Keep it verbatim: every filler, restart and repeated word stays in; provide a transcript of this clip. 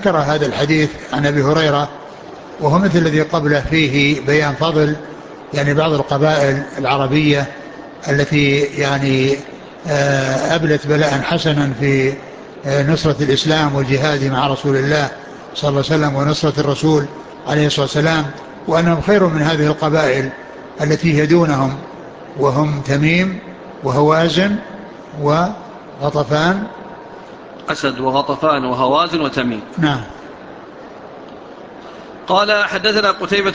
ذكر هذا الحديث عن أبي هريرة وهو مثل الذي قبله فيه بيان فضل يعني بعض القبائل العربية التي يعني أبلت بلاء حسنا في نصرة الإسلام والجهاد مع رسول الله صلى الله عليه وسلم ونصرة الرسول عليه الصلاة والسلام، وأنهم خير من هذه القبائل التي يدونهم وهم تميم وهوازن وغطفان. أسد وغطفان وهوازن وتميم. نعم. قال حدثنا قتيبة